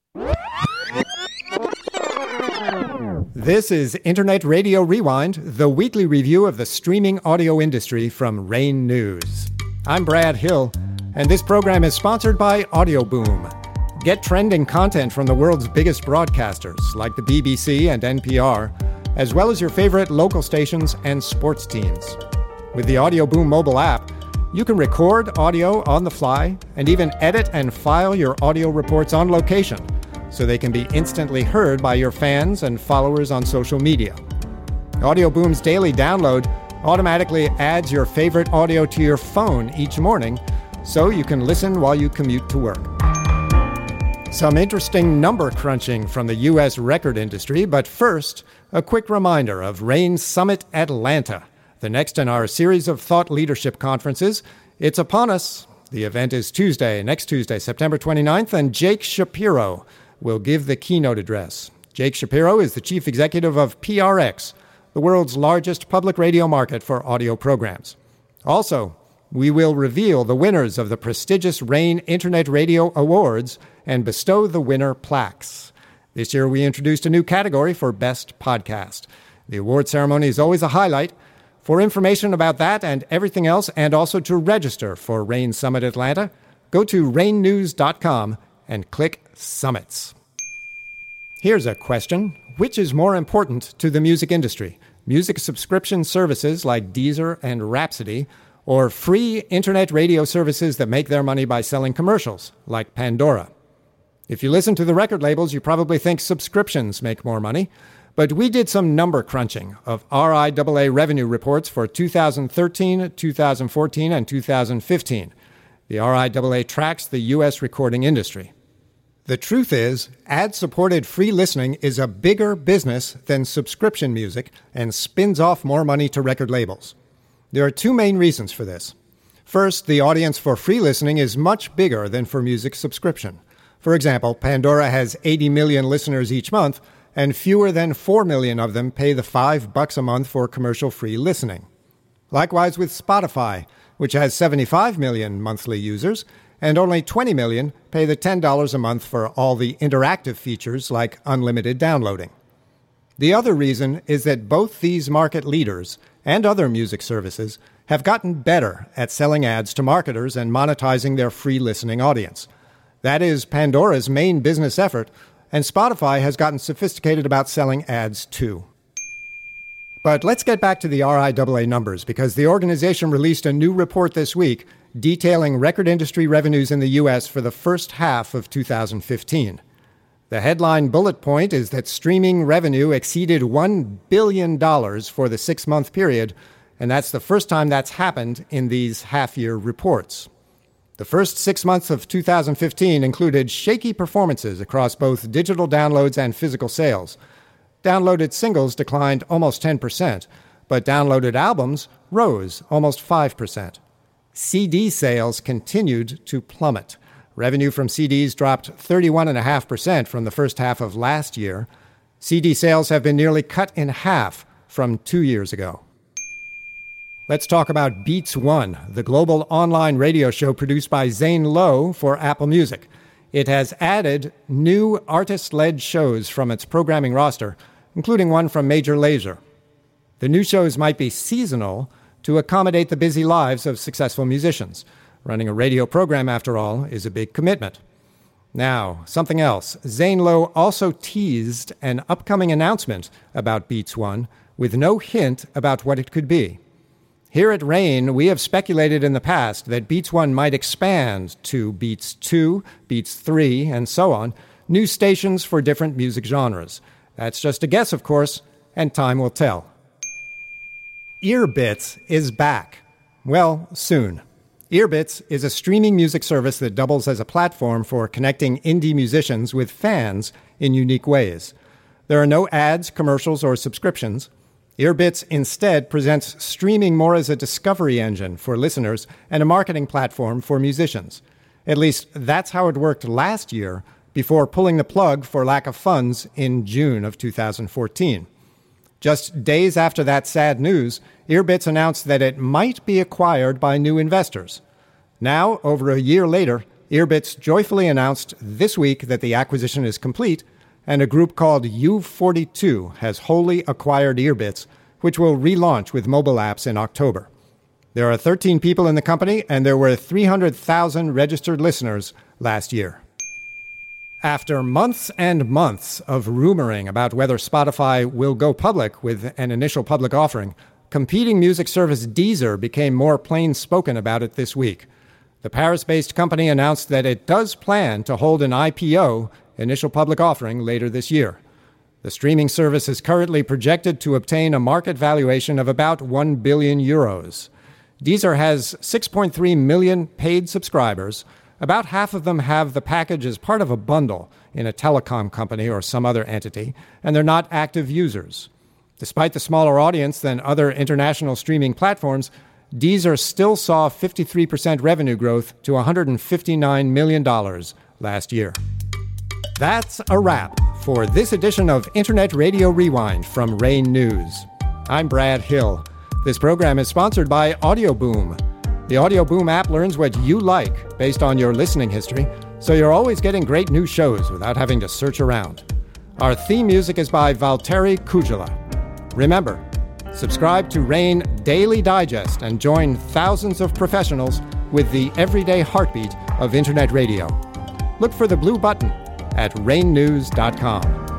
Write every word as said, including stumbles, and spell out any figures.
This is Internet Radio Rewind, the weekly review of the streaming audio industry from Rain News. I'm Brad Hill, and this program is sponsored by Audioboom. Get trending content from the world's biggest broadcasters, like the B B C and N P R, as well as your favorite local stations and sports teams. With the Audioboom mobile app, you can record audio on the fly and even edit and file your audio reports on location, so they can be instantly heard by your fans and followers on social media. Audioboom's daily download automatically adds your favorite audio to your phone each morning, so you can listen while you commute to work. Some interesting number crunching from the U S record industry, but first, a quick reminder of Rain Summit Atlanta, the next in our series of thought leadership conferences. It's upon us. The event is Tuesday, next Tuesday, September twenty-ninth, and Jake Shapiro will give the keynote address. Jake Shapiro is the chief executive of P R X, the world's largest public radio market for audio programs. Also, we will reveal the winners of the prestigious Rain Internet Radio Awards and bestow the winner plaques. This year we introduced a new category for Best Podcast. The award ceremony is always a highlight. For information about that and everything else, and also to register for Rain Summit Atlanta, go to rain news dot com and click Summits. Here's a question. Which is more important to the music industry? Music subscription services like Deezer and Rhapsody, or free internet radio services that make their money by selling commercials, like Pandora? If you listen to the record labels, you probably think subscriptions make more money, but we did some number crunching of R I A A revenue reports for two thousand thirteen, two thousand fourteen, and two thousand fifteen. The R I A A tracks the U S recording industry. The truth is, ad-supported free listening is a bigger business than subscription music and spins off more money to record labels. There are two main reasons for this. First, the audience for free listening is much bigger than for music subscription. For example, Pandora has eighty million listeners each month, and fewer than four million of them pay the five bucks a month for commercial-free listening. Likewise with Spotify, which has seventy-five million monthly users, and only twenty million pay the ten dollars a month for all the interactive features like unlimited downloading. The other reason is that both these market leaders and other music services have gotten better at selling ads to marketers and monetizing their free listening audience. That is Pandora's main business effort, and Spotify has gotten sophisticated about selling ads too. But let's get back to the R I A A numbers, because the organization released a new report this week detailing record industry revenues in the U S for the first half of two thousand fifteen. The headline bullet point is that streaming revenue exceeded one billion dollars for the six-month period, and that's the first time that's happened in these half-year reports. The first six months of two thousand fifteen included shaky performances across both digital downloads and physical sales. Downloaded singles declined almost ten percent, but downloaded albums rose almost five percent. C D sales continued to plummet. Revenue from C Ds dropped thirty-one point five percent from the first half of last year. C D sales have been nearly cut in half from two years ago. Let's talk about Beats One, the global online radio show produced by Zane Lowe for Apple Music. It has added new artist-led shows from its programming roster, including one from Major Lazer. The new shows might be seasonal to accommodate the busy lives of successful musicians. Running a radio program, after all, is a big commitment. Now, something else. Zane Lowe also teased an upcoming announcement about Beats One with no hint about what it could be. Here at Rain, we have speculated in the past that Beats One might expand to Beats Two, Beats Three, and so on, new stations for different music genres. That's just a guess, of course, and time will tell. Earbits is back. Well, soon. Earbits is a streaming music service that doubles as a platform for connecting indie musicians with fans in unique ways. There are no ads, commercials, or subscriptions. Earbits instead presents streaming more as a discovery engine for listeners and a marketing platform for musicians. At least that's how it worked last year, before pulling the plug for lack of funds in June of two thousand fourteen. Just days after that sad news, Earbits announced that it might be acquired by new investors. Now, over a year later, Earbits joyfully announced this week that the acquisition is complete, and a group called U forty-two has wholly acquired Earbits, which will relaunch with mobile apps in October. There are thirteen people in the company, and there were three hundred thousand registered listeners last year. After months and months of rumoring about whether Spotify will go public with an initial public offering, competing music service Deezer became more plain-spoken about it this week. The Paris-based company announced that it does plan to hold an I P O, initial public offering, later this year. The streaming service is currently projected to obtain a market valuation of about one billion euros. Deezer has six point three million paid subscribers. About half of them have the package as part of a bundle in a telecom company or some other entity, and they're not active users. Despite the smaller audience than other international streaming platforms, Deezer still saw fifty-three percent revenue growth to one hundred fifty-nine million dollars last year. That's a wrap for this edition of Internet Radio Rewind from Rain News. I'm Brad Hill. This program is sponsored by Audioboom. The Audioboom app learns what you like based on your listening history, so you're always getting great new shows without having to search around. Our theme music is by Valtteri Kujala. Remember, subscribe to Rain Daily Digest and join thousands of professionals with the everyday heartbeat of Internet radio. Look for the blue button at rain news dot com.